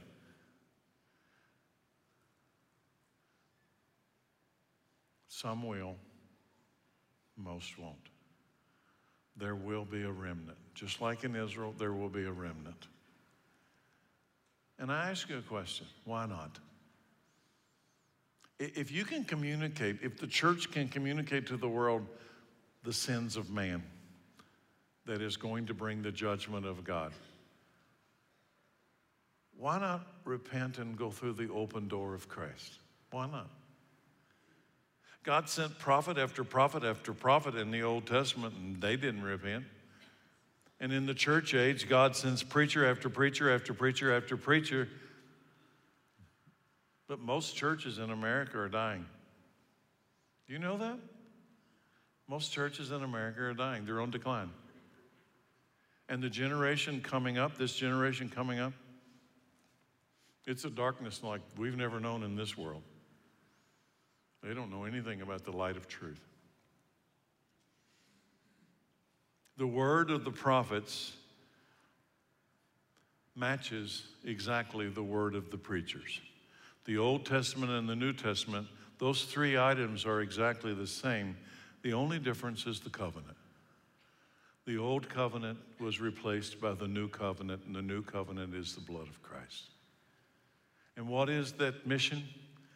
Some will, most won't. There will be a remnant. Just like in Israel, there will be a remnant. And I ask you a question, why not? If you can communicate, if the church can communicate to the world the sins of man that is going to bring the judgment of God, why not repent and go through the open door of Christ? Why not? God sent prophet after prophet after prophet in the Old Testament, and they didn't repent. And in the church age, God sends preacher after preacher after preacher after preacher. But most churches in America are dying. Do you know that? Most churches in America are dying. They're on decline. And the generation coming up, this generation coming up, it's a darkness like we've never known in this world. They don't know anything about the light of truth. The word of the prophets matches exactly the word of the preachers. The Old Testament and the New Testament, those three items are exactly the same. The only difference is the covenant. The old covenant was replaced by the new covenant, and the new covenant is the blood of Christ. And what is that mission?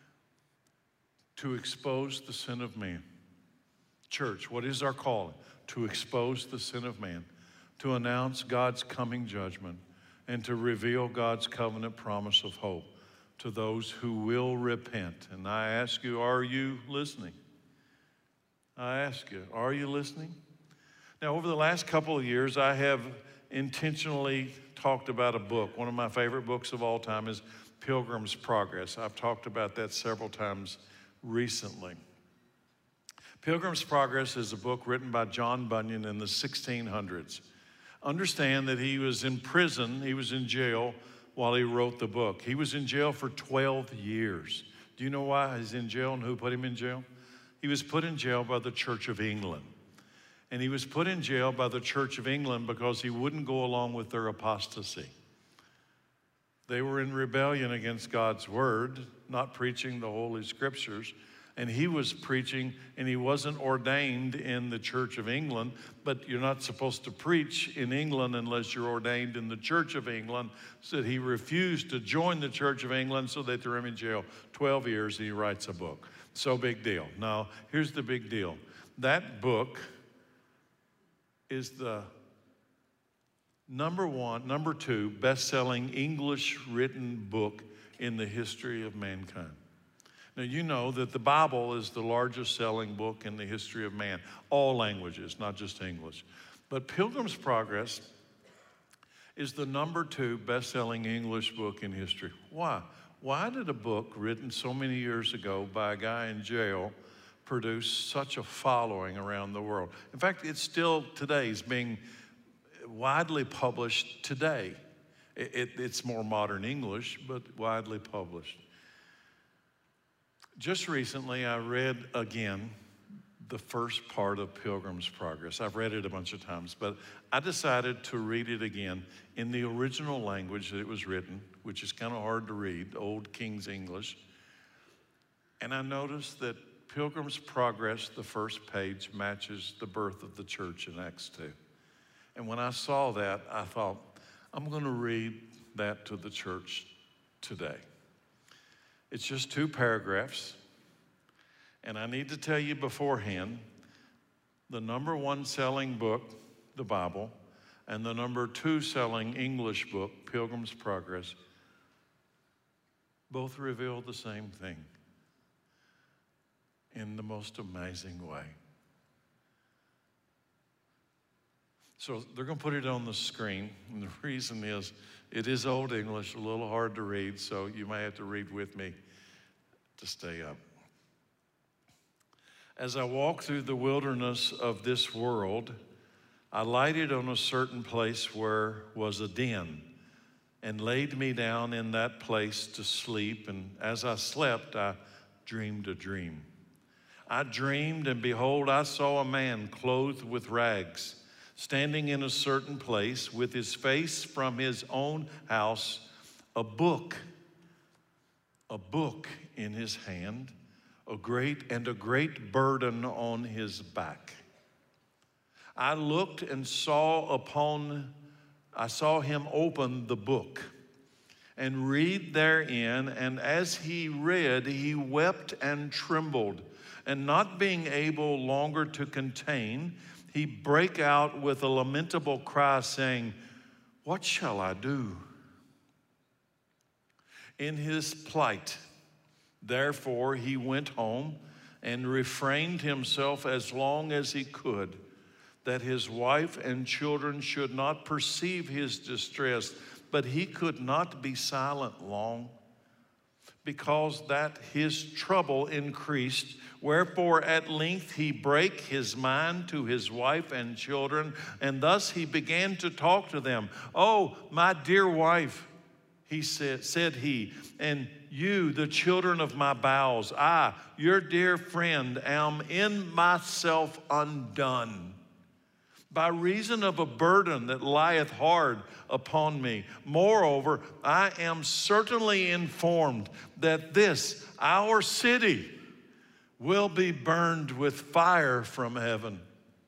To expose the sin of man. Church, what is our calling? To expose the sin of man, to announce God's coming judgment, and to reveal God's covenant promise of hope to those who will repent. And I ask you, are you listening? I ask you, are you listening? Now, over the last couple of years, I have intentionally talked about a book. One of my favorite books of all time is Pilgrim's Progress. I've talked about that several times recently. Pilgrim's Progress is a book written by John Bunyan in the sixteen hundreds. Understand that he was in prison, he was in jail while he wrote the book. He was in jail for twelve years. Do you know why he's in jail and who put him in jail? He was put in jail by the Church of England. And he was put in jail by the Church of England because he wouldn't go along with their apostasy. They were in rebellion against God's word, not preaching the Holy Scriptures. And he was preaching, and he wasn't ordained in the Church of England, but you're not supposed to preach in England unless you're ordained in the Church of England. So he refused to join the Church of England, so they threw him in jail twelve years, and he writes a book. So big deal. Now, here's the big deal. That book is the number one, number two best-selling English written book in the history of mankind. Now, you know that the Bible is the largest selling book in the history of man, all languages, not just English. But Pilgrim's Progress is the number two best-selling English book in history. Why? Why did a book written so many years ago by a guy in jail produce such a following around the world? In fact, it's still today is being widely published today. It, it, it's more modern English, but widely published. Just recently, I read again the first part of Pilgrim's Progress. I've read it a bunch of times, but I decided to read it again in the original language that it was written, which is kind of hard to read, Old King's English. And I noticed that Pilgrim's Progress, the first page, matches the birth of the church in Acts two. And when I saw that, I thought, I'm going to read that to the church today. It's just two paragraphs. And I need to tell you beforehand, the number one selling book, the Bible, and the number two selling English book, Pilgrim's Progress, both reveal the same thing in the most amazing way. So they're going to put it on the screen, and the reason is it is Old English, a little hard to read, so you may have to read with me to stay up. As I walked through the wilderness of this world, I lighted on a certain place where was a den, and laid me down in that place to sleep. And as I slept, I dreamed a dream. I dreamed, and behold, I saw a man clothed with rags, standing in a certain place with his face from his own house, a book, a book in his hand, a great and a great burden on his back. I looked and saw upon, I saw him open the book and read therein, and as he read, he wept and trembled, and not being able longer to contain, he brake out with a lamentable cry, saying, "What shall I do?" In his plight, therefore, he went home and refrained himself as long as he could, that his wife and children should not perceive his distress. But he could not be silent long, because that his trouble increased. Wherefore at length he brake his mind to his wife and children, and thus he began to talk to them. "Oh, my dear wife," he said, said he, "and you, the children of my bowels, I, your dear friend, am in myself undone, by reason of a burden that lieth hard upon me. Moreover, I am certainly informed that this, our city, will be burned with fire from heaven,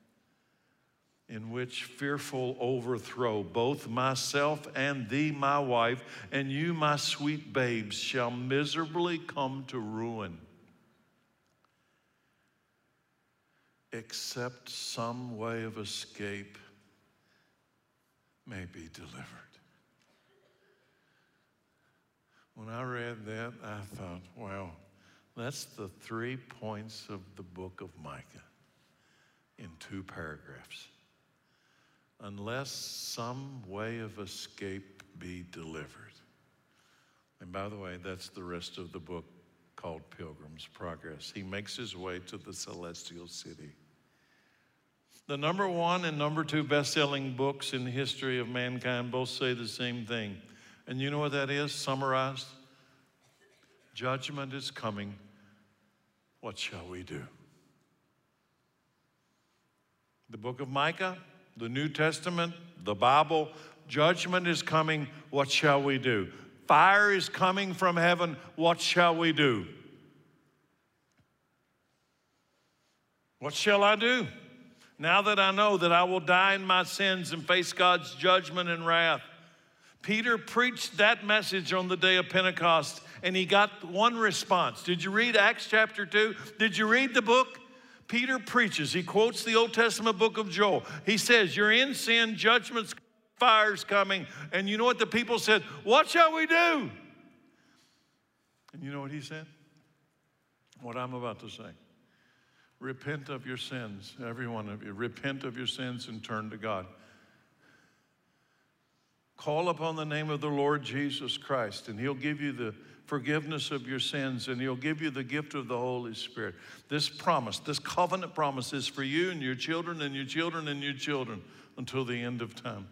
in which fearful overthrow both myself and thee, my wife, and you, my sweet babes, shall miserably come to ruin, except some way of escape may be delivered." When I read that, I thought, wow, that's the three points of the book of Micah in two paragraphs. Unless some way of escape be delivered. And by the way, that's the rest of the book called Pilgrim's Progress. He makes his way to the celestial city. The number one and number two best-selling books in the history of mankind both say the same thing. And you know what that is, summarized? Judgment is coming. What shall we do? The book of Micah, the New Testament, the Bible, judgment is coming. What shall we do? Fire is coming from heaven. What shall we do? What shall I do? Now that I know that I will die in my sins and face God's judgment and wrath. Peter preached that message on the day of Pentecost, and he got one response. Did you read Acts chapter two? Did you read the book? Peter preaches. He quotes the Old Testament book of Joel. He says, "You're in sin, judgment's, fire's coming." And you know what the people said? "What shall we do?" And you know what he said? what I'm about to say. Repent of your sins, every one of you. Repent of your sins and turn to God. Call upon the name of the Lord Jesus Christ, and He'll give you the forgiveness of your sins, and He'll give you the gift of the Holy Spirit. This promise, this covenant promise is for you and your children and your children and your children until the end of time.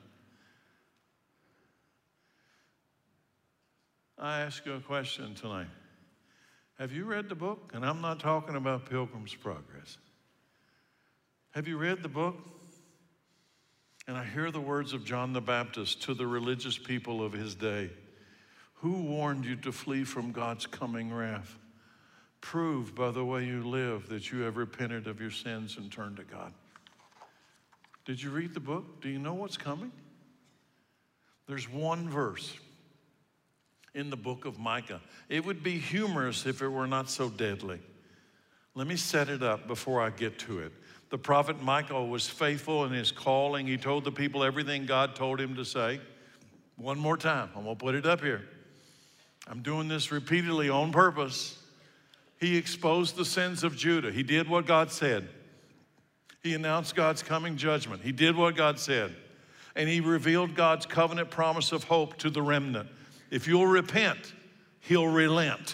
I ask you a question tonight. Have you read the book? And I'm not talking about Pilgrim's Progress. Have you read the book? And I hear the words of John the Baptist to the religious people of his day. Who warned you to flee from God's coming wrath? Prove by the way you live that you have repented of your sins and turned to God. Did you read the book? Do you know what's coming? There's one verse in the book of Micah. It would be humorous if it were not so deadly. Let me set it up before I get to it. The prophet Micah was faithful in his calling. He told the people everything God told him to say. One more time, I'm gonna put it up here. I'm doing this repeatedly on purpose. He exposed the sins of Judah. He did what God said. He announced God's coming judgment. He did what God said. And he revealed God's covenant promise of hope to the remnant. If you'll repent, He'll relent.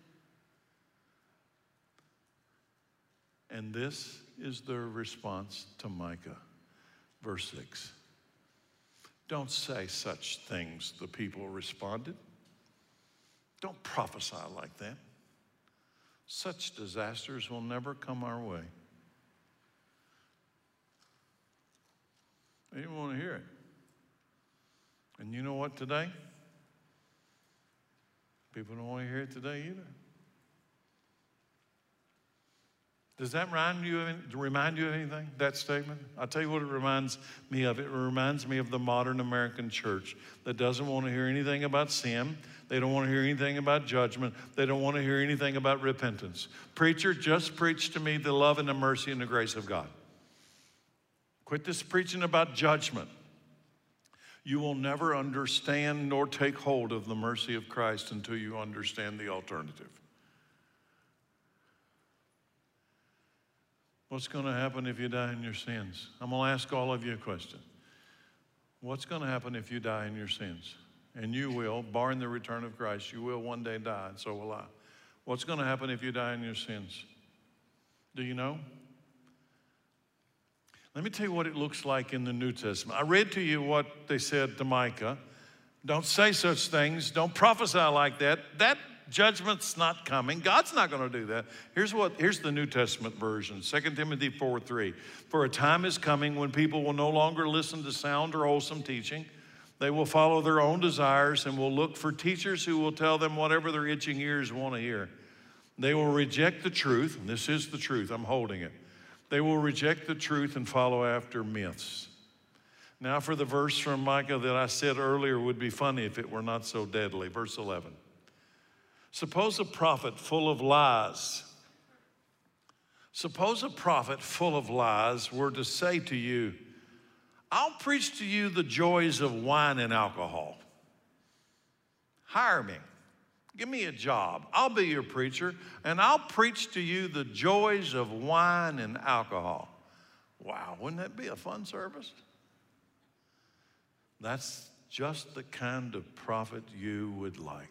And this is their response to Micah. Verse six. Don't say such things, the people responded. Don't prophesy like that. Such disasters will never come our way. They didn't want to hear it. And you know what today? People don't want to hear it today either. Does that remind you of, remind you of anything, that statement? I'll tell you what it reminds me of. It reminds me of the modern American church that doesn't want to hear anything about sin. They don't want to hear anything about judgment. They don't want to hear anything about repentance. Preacher, just preach to me the love and the mercy and the grace of God. Quit this preaching about judgment. You will never understand nor take hold of the mercy of Christ until you understand the alternative. What's going to happen if you die in your sins? I'm going to ask all of you a question. What's going to happen if you die in your sins? And you will, barring the return of Christ, you will one day die, and so will I. What's going to happen if you die in your sins? Do you know? Let me tell you what it looks like in the New Testament. I read to you what they said to Micah. Don't say such things. Don't prophesy like that. That judgment's not coming. God's not going to do that. Here's what. Here's the New Testament version, Second Timothy four three. For a time is coming when people will no longer listen to sound or wholesome teaching. They will follow their own desires and will look for teachers who will tell them whatever their itching ears want to hear. They will reject the truth, and this is the truth, I'm holding it. They will reject the truth and follow after myths. Now for the verse from Micah that I said earlier would be funny if it were not so deadly. Verse eleven. Suppose a prophet full of lies, suppose a prophet full of lies were to say to you, I'll preach to you the joys of wine and alcohol. Hire me. Give me a job. I'll be your preacher, and I'll preach to you the joys of wine and alcohol. Wow, wouldn't that be a fun service? That's just the kind of prophet you would like.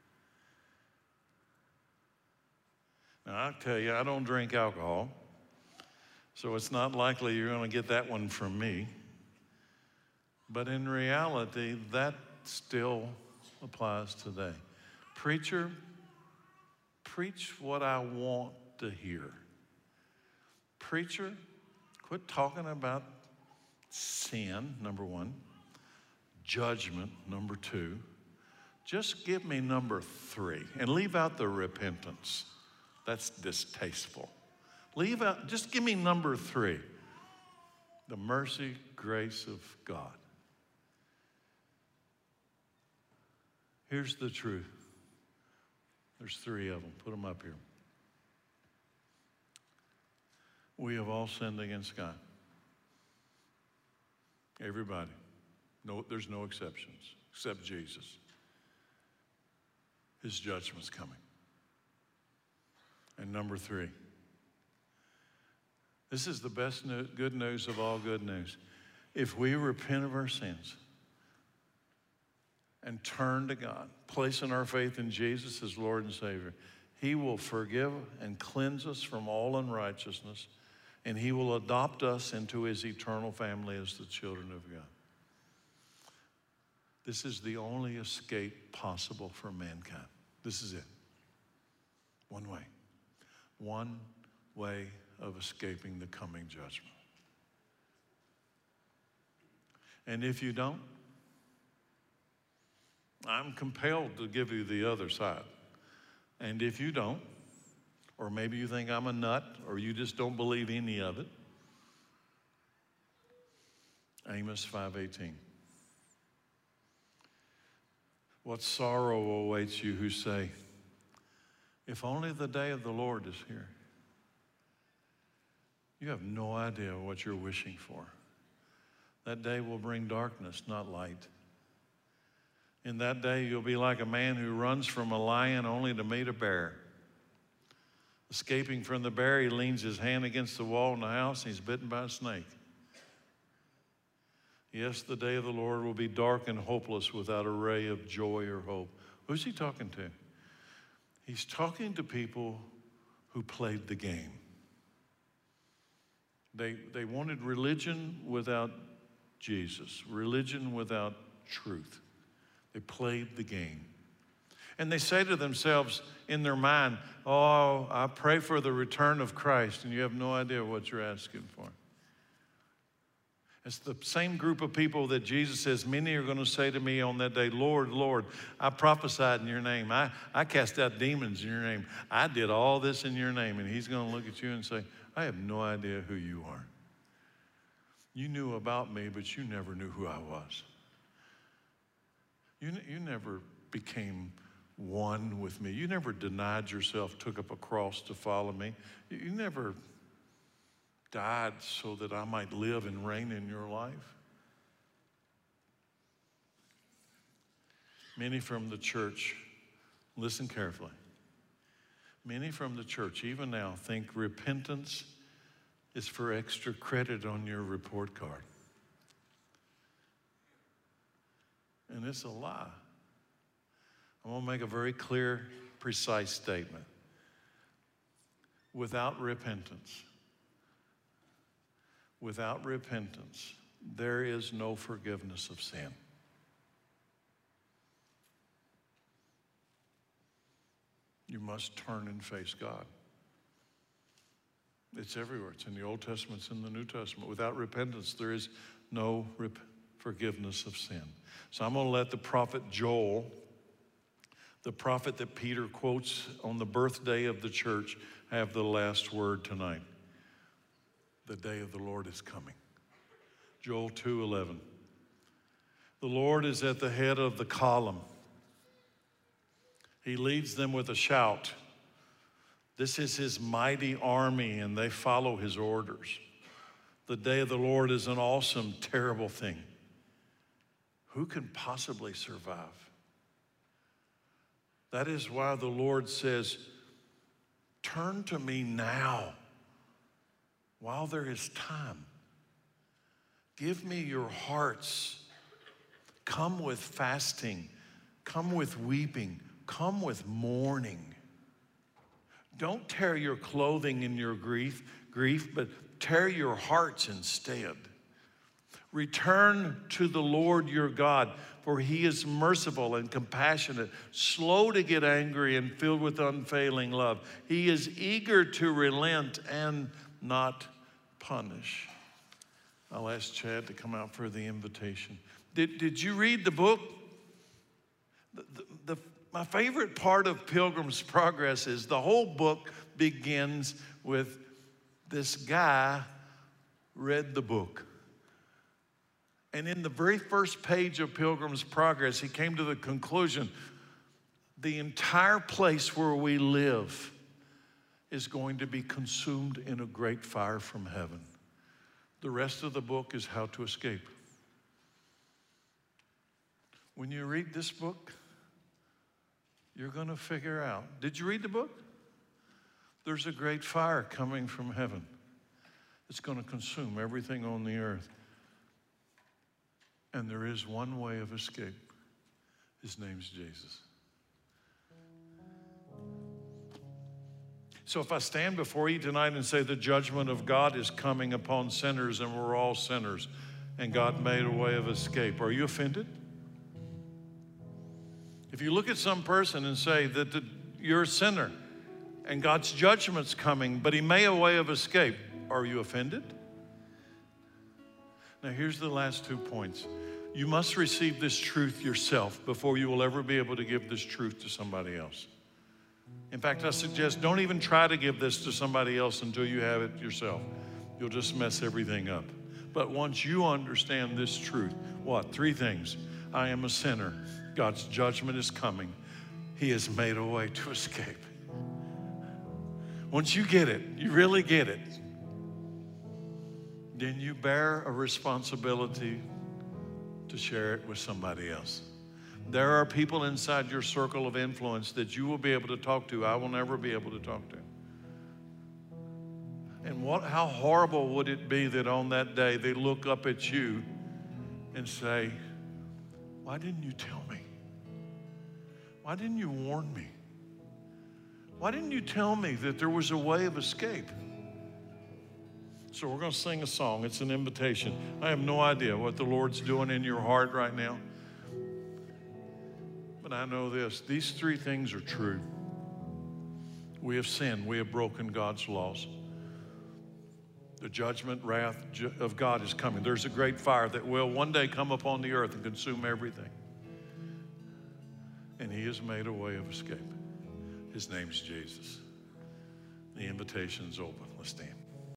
Now, I'll tell you, I don't drink alcohol, so it's not likely you're going to get that one from me. But in reality, that still applies today. Preacher, preach what I want to hear. Preacher, quit talking about sin, number one, judgment, number two. Just give me number three and leave out the repentance. That's distasteful. Leave out, just give me number three, the mercy, grace of God. Here's the truth. There's three of them. Put them up here. We have all sinned against God. Everybody. No, there's no exceptions except Jesus. His judgment's coming. And number three, this is the best news, good news of all good news. If we repent of our sins and turn to God, placing our faith in Jesus as Lord and Savior, He will forgive and cleanse us from all unrighteousness, and He will adopt us into His eternal family as the children of God. This is the only escape possible for mankind. This is it. One way. One way of escaping the coming judgment. And if you don't, I'm compelled to give you the other side. And if you don't, or maybe you think I'm a nut, or you just don't believe any of it, Amos five eighteen. What sorrow awaits you who say, if only the day of the Lord is here. You have no idea what you're wishing for. That day will bring darkness, not light. In that day, you'll be like a man who runs from a lion only to meet a bear. Escaping from the bear, he leans his hand against the wall in the house, and he's bitten by a snake. Yes, the day of the Lord will be dark and hopeless without a ray of joy or hope. Who's he talking to? He's talking to people who played the game. They, they wanted religion without Jesus, religion without truth. They played the game. And they say to themselves in their mind, oh, I pray for the return of Christ, and you have no idea what you're asking for. It's the same group of people that Jesus says, many are going to say to me on that day, Lord, Lord, I prophesied in your name. I, I cast out demons in your name. I did all this in your name. And he's going to look at you and say, I have no idea who you are. You knew about me, but you never knew who I was. You, you never became one with me. You never denied yourself, took up a cross to follow me. You, you never died so that I might live and reign in your life. Many from the church, listen carefully, many from the church, even now, think repentance is for extra credit on your report card. And it's a lie. I'm going to make a very clear, precise statement. Without repentance, without repentance, there is no forgiveness of sin. You must turn and face God. It's everywhere. It's in the Old Testament, it's in the New Testament. Without repentance, there is no rep- forgiveness of sin. So I'm going to let the prophet Joel, the prophet that Peter quotes on the birthday of the church, have the last word tonight. The day of the Lord is coming. Joel two eleven. The Lord is at the head of the column. He leads them with a shout. This is his mighty army, and they follow his orders. The day of the Lord is an awesome, terrible thing. Who can possibly survive? That is why the Lord says, turn to me now while there is time. Give me your hearts. Come with fasting. Come with weeping. Come with mourning. Don't tear your clothing in your grief, grief, but tear your hearts instead. Return to the Lord your God, for he is merciful and compassionate, slow to get angry and filled with unfailing love. He is eager to relent and not punish. I'll ask Chad to come out for the invitation. Did, did you read the book? The, the, the, my favorite part of Pilgrim's Progress is the whole book begins with this guy read the book. And in the very first page of Pilgrim's Progress, he came to the conclusion, the entire place where we live is going to be consumed in a great fire from heaven. The rest of the book is how to escape. When you read this book, you're going to figure out. Did you read the book? There's a great fire coming from heaven. It's going to consume everything on the earth. And there is one way of escape. His name's Jesus. So if I stand before you tonight and say the judgment of God is coming upon sinners and we're all sinners and God made a way of escape, are you offended? If you look at some person and say that the, you're a sinner and God's judgment's coming, but he made a way of escape, are you offended? Now here's the last two points. You must receive this truth yourself before you will ever be able to give this truth to somebody else. In fact, I suggest don't even try to give this to somebody else until you have it yourself. You'll just mess everything up. But once you understand this truth, what? Three things. I am a sinner. God's judgment is coming. He has made a way to escape. Once you get it, you really get it, then you bear a responsibility to share it with somebody else. There are people inside your circle of influence that you will be able to talk to. I will never be able to talk to. And what, how horrible would it be that on that day they look up at you and say, why didn't you tell me? Why didn't you warn me? Why didn't you tell me that there was a way of escape? So we're going to sing a song. It's an invitation. I have no idea what the Lord's doing in your heart right now. But I know this. These three things are true. We have sinned. We have broken God's laws. The judgment, wrath of God is coming. There's a great fire that will one day come upon the earth and consume everything. And he has made a way of escape. His name's Jesus. The invitation's open. Let's stand.